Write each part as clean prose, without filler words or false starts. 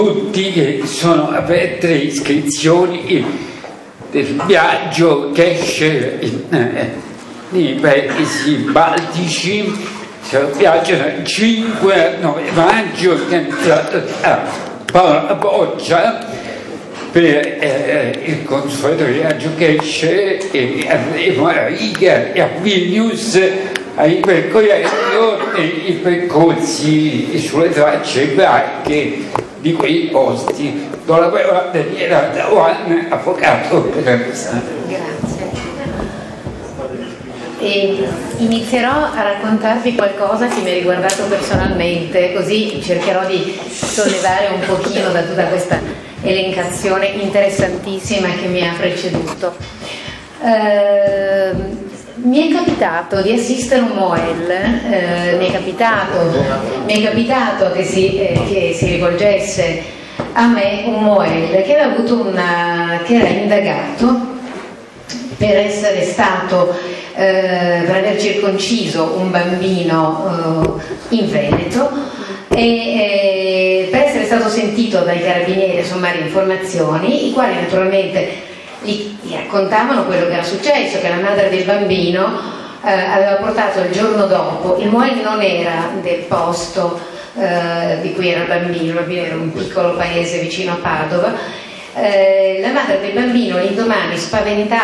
tutti che sono aperte le iscrizioni del viaggio che esce nei paesi baltici. Viaggio dal 5 al 9 maggio organizzato a Boccia per il consueto viaggio che esce, e andremo a Riga e a Vilnius a ripercorrere i percorsi sulle tracce ebraiche di quei posti. Do la parola a Daniela Dawan, avvocato per Grazie. E inizierò a raccontarvi qualcosa che mi ha riguardato personalmente, così cercherò di sollevare un pochino da tutta questa elencazione interessantissima che mi ha preceduto. Mi è capitato di assistere un Moel, mi è capitato che si rivolgesse a me un Moel che aveva avuto che era indagato per essere stato, per aver circonciso un bambino in Veneto e per essere stato sentito dai carabinieri a sommare informazioni, i quali naturalmente gli raccontavano quello che era successo, che la madre del bambino aveva portato il giorno dopo, il Moel non era del posto di cui era il bambino era un piccolo paese vicino a Padova. La madre del bambino l'indomani, spaventata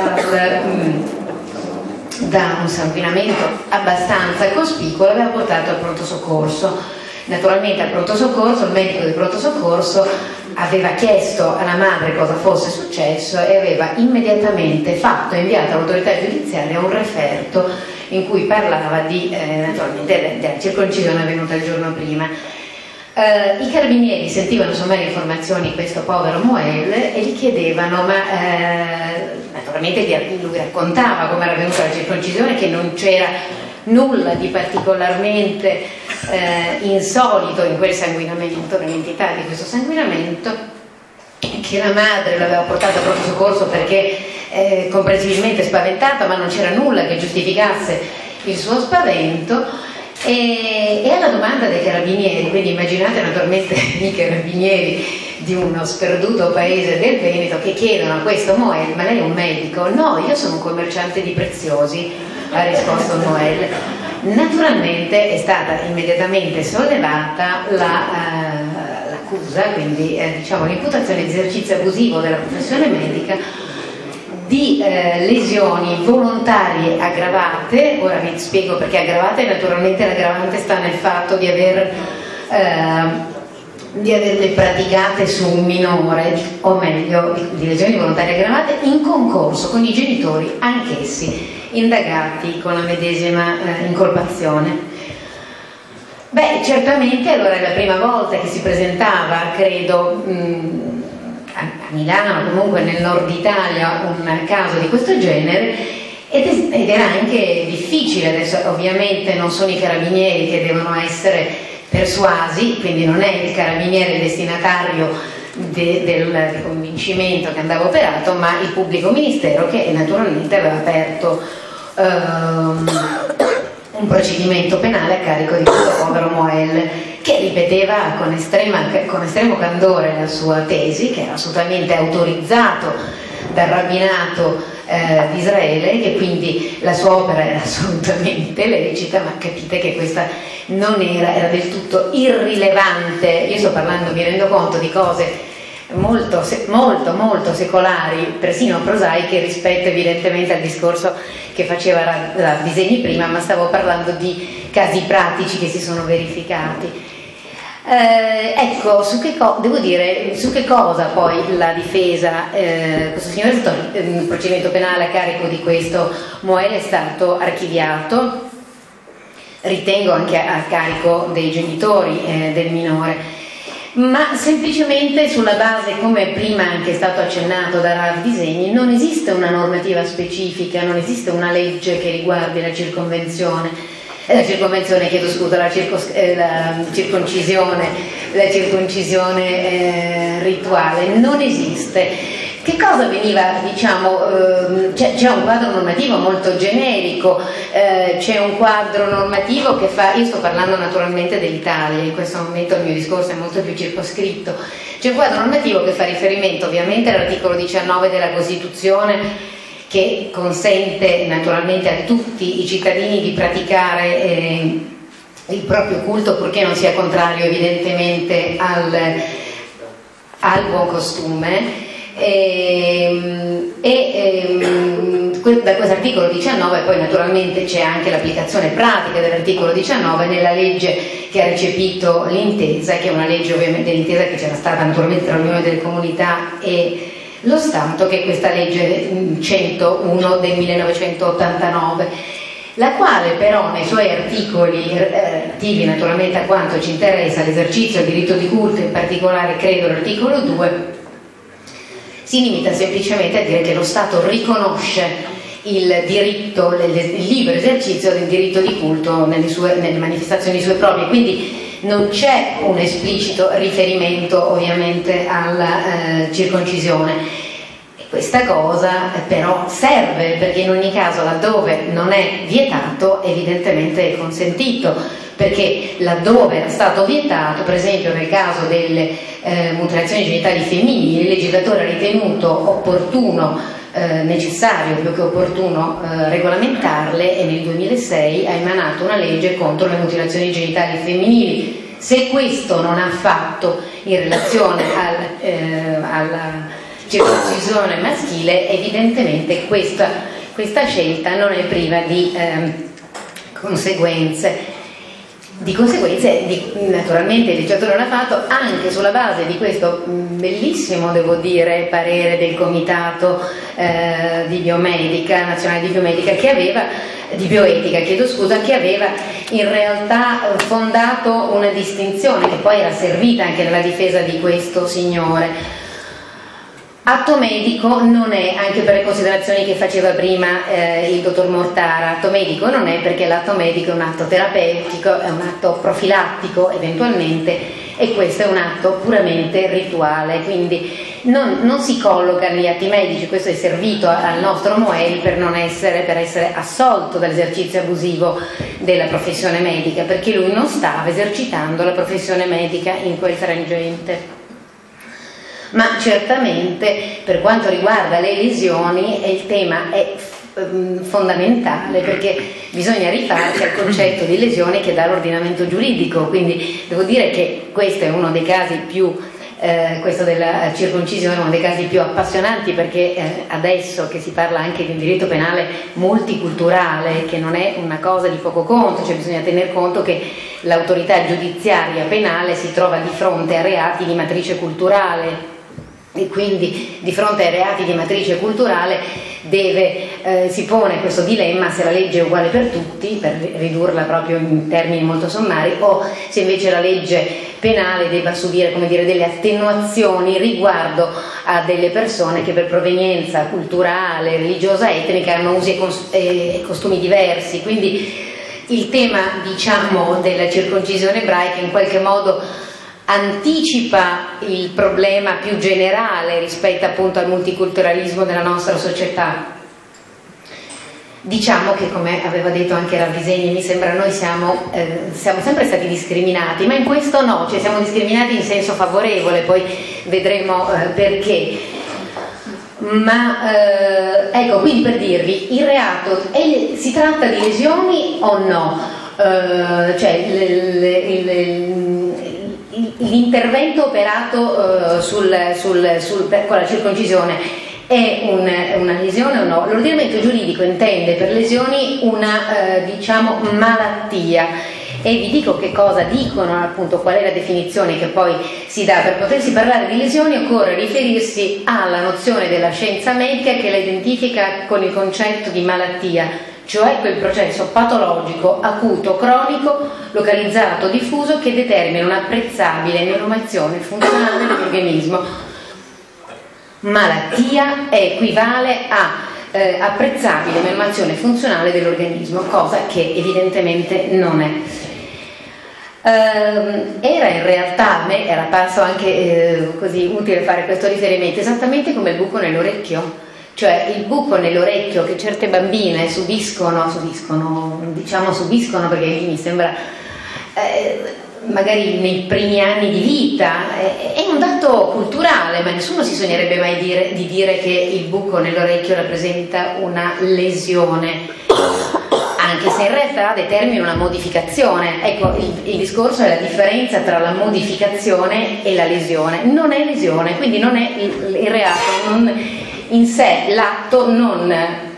da un sanguinamento abbastanza cospicuo, l'aveva portato al pronto soccorso. Naturalmente al pronto soccorso, il medico del pronto soccorso aveva chiesto alla madre cosa fosse successo e aveva immediatamente inviato all'autorità giudiziaria un referto in cui parlava naturalmente della circoncisione avvenuta il giorno prima. I carabinieri sentivano sommare informazioni di questo povero Moel e gli chiedevano, ma naturalmente lui raccontava come era avvenuta la circoncisione, che non c'era nulla di particolarmente insolito in quel sanguinamento, nell'entità di questo sanguinamento, che la madre l'aveva portata al pronto soccorso perché comprensibilmente spaventata, ma non c'era nulla che giustificasse il suo spavento. E alla domanda dei carabinieri, quindi immaginate naturalmente i carabinieri di uno sperduto paese del Veneto che chiedono a questo Moel: ma lei è un medico? No, io sono un commerciante di preziosi, ha risposto Moel. Naturalmente è stata immediatamente sollevata l'accusa, quindi diciamo l'imputazione di esercizio abusivo della professione medica, di lesioni volontarie aggravate. Ora vi spiego perché aggravate. Naturalmente l'aggravante sta nel fatto di averle praticate su un minore, o meglio di lesioni volontarie aggravate in concorso con i genitori, anch'essi indagati con la medesima incolpazione. Beh, certamente allora è la prima volta che si presentava, credo, a Milano, comunque nel nord Italia, un caso di questo genere, ed era anche difficile. Adesso ovviamente non sono i carabinieri che devono essere persuasi, quindi non è il carabiniere il destinatario del convincimento che andava operato, ma il pubblico ministero, che naturalmente aveva aperto un procedimento penale a carico di questo povero Moel, che ripeteva con estremo candore la sua tesi, che era assolutamente autorizzato dal rabbinato di Israele, che quindi la sua opera era assolutamente lecita, ma capite che questa non era del tutto irrilevante. Io sto parlando, mi rendo conto, di cose molto secolari, persino prosaiche, rispetto evidentemente al discorso che faceva Disegni prima, ma stavo parlando di casi pratici che si sono verificati. Ecco, su che cosa poi la difesa, questo signore è stato, il procedimento penale a carico di questo Moel è stato archiviato, ritengo anche a carico dei genitori del minore, ma semplicemente sulla base, come prima anche è stato accennato da Rav Disegni, non esiste una normativa specifica, non esiste una legge che riguardi la circoncisione, la circoncisione rituale, non esiste. Che cosa veniva, diciamo, c'è un quadro normativo molto generico, c'è un quadro normativo che fa, io sto parlando naturalmente dell'Italia, in questo momento il mio discorso è molto più circoscritto, c'è un quadro normativo che fa riferimento ovviamente all'articolo 19 della Costituzione, che consente naturalmente a tutti i cittadini di praticare il proprio culto, purché non sia contrario evidentemente al buon costume. Da questo articolo 19 poi naturalmente c'è anche l'applicazione pratica dell'articolo 19 nella legge che ha recepito l'intesa, che è una legge ovviamente dell'intesa che c'era stata naturalmente tra l'Unione delle Comunità e lo Stato, che è questa legge 101 del 1989, la quale però nei suoi articoli relativi naturalmente a quanto ci interessa, l'esercizio del diritto di culto, in particolare credo l'articolo 2, si limita semplicemente a dire che lo Stato riconosce il diritto, il libero esercizio del diritto di culto nelle manifestazioni sue proprie, quindi non c'è un esplicito riferimento ovviamente alla circoncisione. E questa cosa però serve, perché in ogni caso laddove non è vietato evidentemente è consentito, perché laddove era stato vietato, per esempio nel caso delle mutilazioni genitali femminili, il legislatore ha ritenuto opportuno, necessario più che opportuno regolamentarle, e nel 2006 ha emanato una legge contro le mutilazioni genitali femminili. Se questo non ha fatto in relazione alla circoncisione maschile, evidentemente questa scelta non è priva di conseguenze. Di conseguenze, naturalmente il legislatore l'ha fatto anche sulla base di questo bellissimo, devo dire, parere del Comitato di Biomedica, Nazionale di Biomedica, che aveva, di bioetica, chiedo scusa, che aveva in realtà fondato una distinzione che poi era servita anche nella difesa di questo signore. Atto medico non è, anche per le considerazioni che faceva prima il dottor Mortara, atto medico non è, perché l'atto medico è un atto terapeutico, è un atto profilattico eventualmente, e questo è un atto puramente rituale, quindi non si colloca negli atti medici. Questo è servito al nostro Moeli per essere assolto dall'esercizio abusivo della professione medica, perché lui non stava esercitando la professione medica in quel frangente. Ma certamente per quanto riguarda le lesioni il tema è fondamentale, perché bisogna rifarsi al concetto di lesione che dà l'ordinamento giuridico, quindi devo dire che questo è uno dei casi più questo della circoncisione è uno dei casi più appassionanti, perché adesso che si parla anche di un diritto penale multiculturale, che non è una cosa di poco conto, cioè bisogna tener conto che l'autorità giudiziaria penale si trova di fronte a reati di matrice culturale, e quindi di fronte ai reati di matrice culturale si pone questo dilemma: se la legge è uguale per tutti, per ridurla proprio in termini molto sommari, o se invece la legge penale debba subire, come dire, delle attenuazioni riguardo a delle persone che per provenienza culturale, religiosa, etnica hanno usi e costumi diversi. Quindi il tema, diciamo, della circoncisione ebraica in qualche modo anticipa il problema più generale rispetto appunto al multiculturalismo della nostra società. Diciamo che, come aveva detto anche Ravvisegni, mi sembra, noi siamo sempre stati discriminati, ma in questo no, cioè siamo discriminati in senso favorevole, poi vedremo perché. Ma ecco, quindi per dirvi, il reato si tratta di lesioni o no? Cioè l'intervento operato con la circoncisione è una lesione o no? L'ordinamento giuridico intende per lesioni una diciamo malattia, e vi dico che cosa dicono, appunto qual è la definizione che poi si dà. Per potersi parlare di lesioni occorre riferirsi alla nozione della scienza medica che la identifica con il concetto di malattia, cioè quel processo patologico, acuto, cronico, localizzato, diffuso, che determina un'apprezzabile menomazione funzionale dell'organismo. Malattia equivale a apprezzabile menomazione funzionale dell'organismo, cosa che evidentemente non è. Era in realtà, a me era parso anche così utile fare questo riferimento, esattamente come il buco nell'orecchio, cioè il buco nell'orecchio che certe bambine subiscono perché mi sembra magari nei primi anni di vita, è un dato culturale, ma nessuno si sognerebbe mai di dire che il buco nell'orecchio rappresenta una lesione, anche se in realtà determina una modificazione. Ecco, il discorso è la differenza tra la modificazione e la lesione. Non è lesione, quindi non è il reato in sé, l'atto non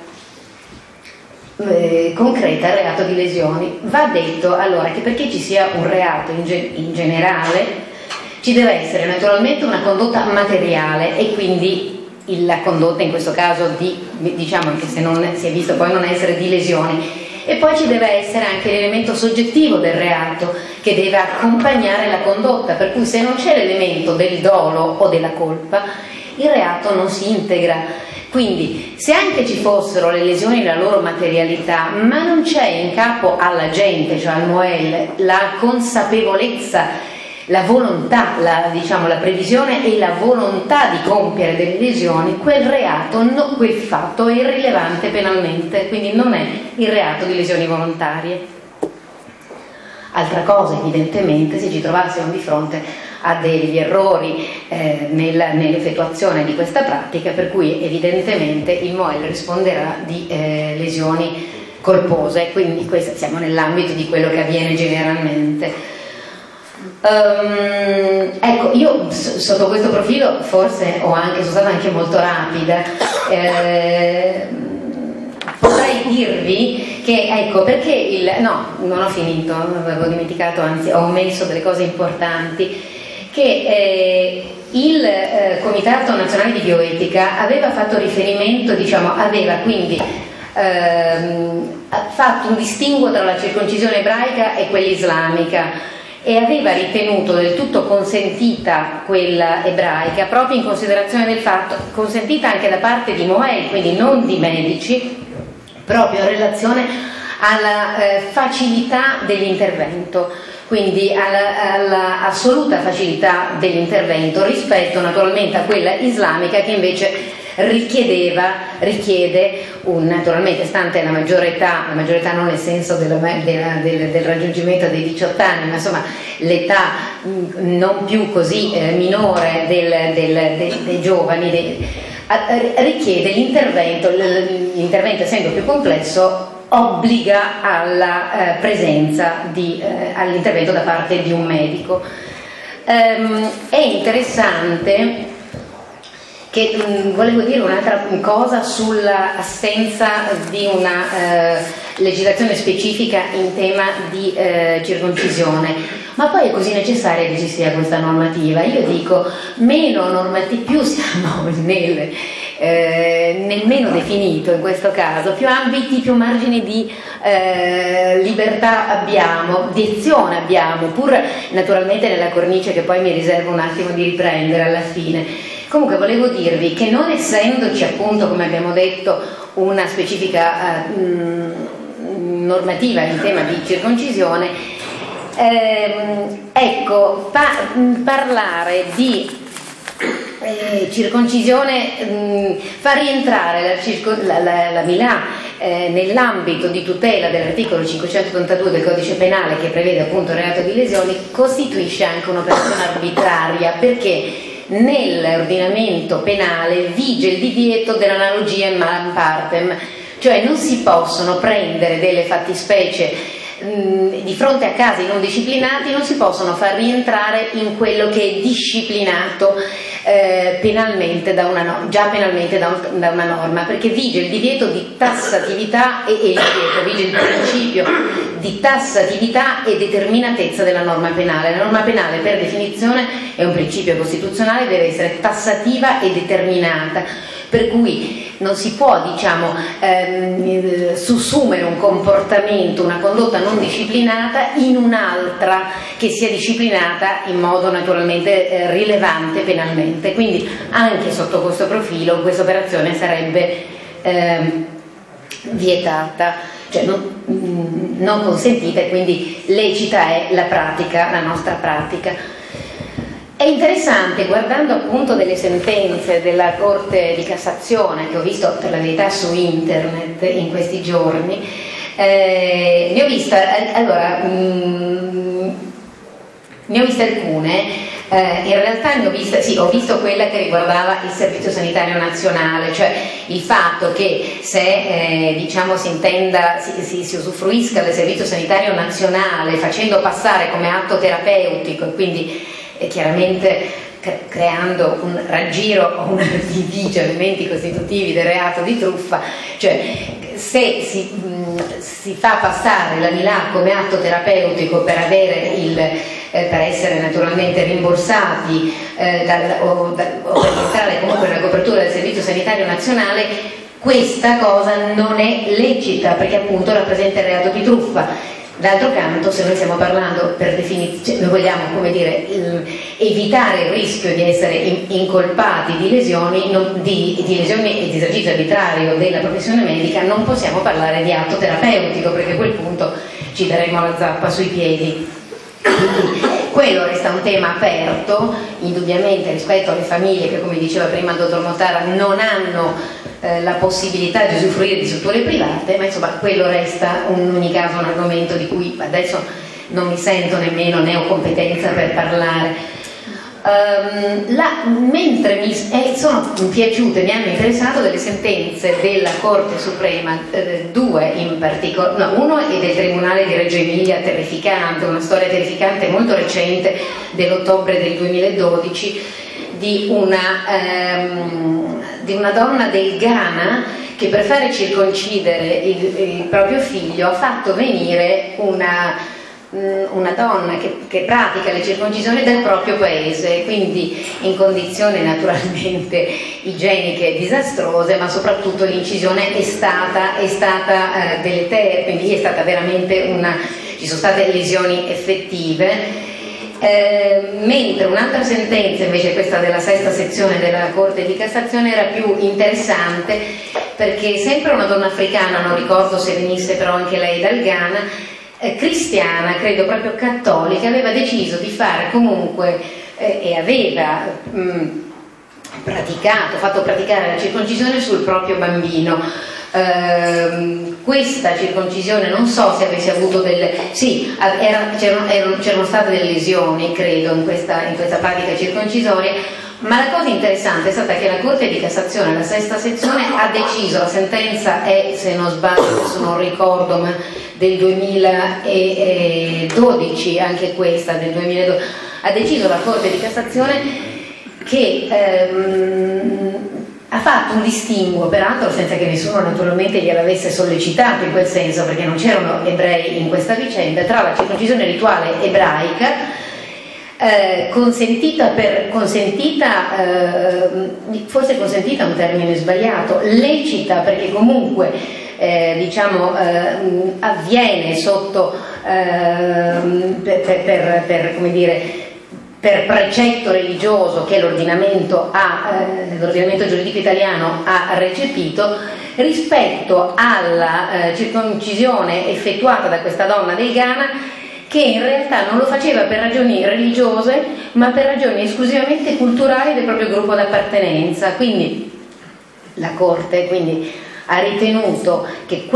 concreta il reato di lesioni. Va detto allora che perché ci sia un reato in generale ci deve essere naturalmente una condotta materiale, e quindi la condotta in questo caso diciamo, anche se non si è visto poi non essere di lesioni. E poi ci deve essere anche l'elemento soggettivo del reato che deve accompagnare la condotta, per cui se non c'è l'elemento del dolo o della colpa, il reato non si integra. Quindi se anche ci fossero le lesioni nella loro materialità, ma non c'è in capo alla gente, cioè al Moel, la consapevolezza, la volontà, la previsione e la volontà di compiere delle lesioni, quel fatto è irrilevante penalmente, quindi non è il reato di lesioni volontarie. Altra cosa, evidentemente, se ci trovassimo di fronte a degli errori nell'effettuazione di questa pratica, per cui evidentemente il Moel risponderà di lesioni colpose, quindi siamo nell'ambito di quello che avviene generalmente. Ecco, io sotto questo profilo forse sono stata anche molto rapida. Potrei dirvi che, ecco, perché no, non ho finito, avevo dimenticato, anzi ho omesso delle cose importanti, che il Comitato Nazionale di Bioetica aveva fatto riferimento, aveva quindi fatto un distinguo tra la circoncisione ebraica e quella islamica, e aveva ritenuto del tutto consentita quella ebraica, proprio in considerazione del fatto, consentita anche da parte di Moel, quindi non di medici, proprio in relazione alla facilità dell'intervento, quindi alla assoluta facilità dell'intervento rispetto naturalmente a quella islamica, che invece richiede naturalmente, stante la maggiore età non nel senso del raggiungimento dei 18 anni, ma insomma l'età non più così minore dei giovani, richiede l'intervento essendo più complesso, obbliga alla presenza all'intervento da parte di un medico. È interessante che volevo dire un'altra cosa sull'assenza di una legislazione specifica in tema di circoncisione, ma poi è così necessaria che ci sia questa normativa. Io dico, più siamo nel meno definito in questo caso, più ambiti, più margini di libertà abbiamo, di azione abbiamo, pur naturalmente nella cornice che poi mi riservo un attimo di riprendere alla fine. Comunque volevo dirvi che non essendoci appunto, come abbiamo detto, una specifica normativa in tema di circoncisione, ecco, parlare di circoncisione fa rientrare la Milà nell'ambito di tutela dell'articolo 582 del codice penale, che prevede appunto il reato di lesioni, costituisce anche un'operazione arbitraria, perché nell'ordinamento penale vige il divieto dell'analogia in mala partem, cioè non si possono prendere delle fattispecie di fronte a casi non disciplinati, non si possono far rientrare in quello che è disciplinato penalmente già penalmente da una norma, perché vige il divieto di tassatività vige il principio di tassatività e determinatezza della norma penale. La norma penale per definizione è un principio costituzionale, deve essere tassativa e determinata, per cui non si può sussumere un comportamento, una condotta non disciplinata in un'altra che sia disciplinata in modo naturalmente rilevante penalmente. Quindi anche sotto questo profilo questa operazione sarebbe vietata. cioè non consentita, e quindi lecita è la pratica, la nostra pratica. È interessante, guardando appunto delle sentenze della Corte di Cassazione, che ho visto per la verità su internet in questi giorni, ne ho viste alcune. In realtà ne ho viste, sì, ho visto quella che riguardava il Servizio Sanitario Nazionale, cioè il fatto che se diciamo si usufruisca del Servizio Sanitario Nazionale facendo passare come atto terapeutico, e quindi chiaramente creando un raggiro o una di elementi costitutivi del reato di truffa, cioè se si fa passare la Milà come atto terapeutico per per essere naturalmente rimborsati o per entrare comunque nella copertura del Servizio Sanitario Nazionale, questa cosa non è lecita, perché appunto rappresenta il reato di truffa. D'altro canto, se noi stiamo parlando per definizione, noi vogliamo, come dire, evitare il rischio di essere incolpati di lesioni e di esercizio arbitrario della professione medica, non possiamo parlare di atto terapeutico, perché a quel punto ci daremo la zappa sui piedi. Quindi quello resta un tema aperto, indubbiamente, rispetto alle famiglie che, come diceva prima il dottor Notara, non hanno la possibilità di usufruire di strutture private, ma insomma quello resta in ogni caso un argomento di cui adesso non mi sento nemmeno, né ho competenza per parlare. Mentre sono piaciute, mi hanno interessato delle sentenze della Corte Suprema, due in particolare, no, uno è del Tribunale di Reggio Emilia, terrificante, una storia terrificante molto recente dell'ottobre del 2012, di una donna del Ghana che per fare circoncidere il proprio figlio ha fatto venire una donna che pratica le circoncisioni del proprio paese, quindi in condizioni naturalmente igieniche disastrose, ma soprattutto l'incisione è stata deleteria, quindi è stata veramente ci sono state lesioni effettive. Mentre un'altra sentenza, invece questa della sesta sezione della Corte di Cassazione, era più interessante, perché sempre una donna africana, non ricordo se venisse però anche lei dal Ghana, cristiana, credo proprio cattolica, aveva deciso di fare comunque e aveva fatto praticare la circoncisione sul proprio bambino. Questa circoncisione, non so se avesse avuto c'erano state delle lesioni, credo, in questa pratica circoncisoria, ma la cosa interessante è stata che la Corte di Cassazione, la sesta sezione, ha deciso, la sentenza è, se non sbaglio, adesso non ricordo, ma del 2012, anche questa del 2012, ha deciso la Corte di Cassazione che ha fatto un distinguo, peraltro senza che nessuno naturalmente gliel'avesse sollecitato in quel senso, perché non c'erano ebrei in questa vicenda, tra la circoncisione rituale ebraica, forse consentita è un termine sbagliato, lecita, perché comunque avviene sotto come dire, per precetto religioso che l'ordinamento giuridico italiano ha recepito, rispetto alla circoncisione effettuata da questa donna del Ghana, che in realtà non lo faceva per ragioni religiose, ma per ragioni esclusivamente culturali del proprio gruppo d'appartenenza. Quindi la Corte ha ritenuto che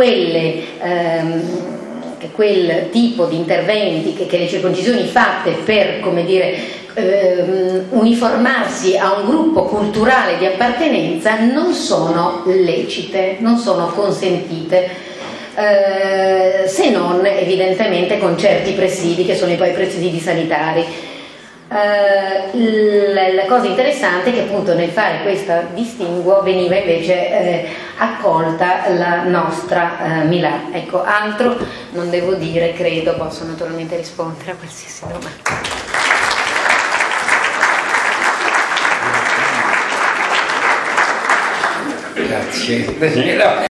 quel tipo di interventi, che le circoncisioni fatte per, come dire, uniformarsi a un gruppo culturale di appartenenza, non sono lecite, non sono consentite, se non evidentemente con certi presidi, che sono poi i presidi sanitari. La cosa interessante è che appunto nel fare questo distinguo veniva invece accolta la nostra Milà. Ecco, altro non devo dire, credo, posso naturalmente rispondere a qualsiasi domanda. Grazie Daniela.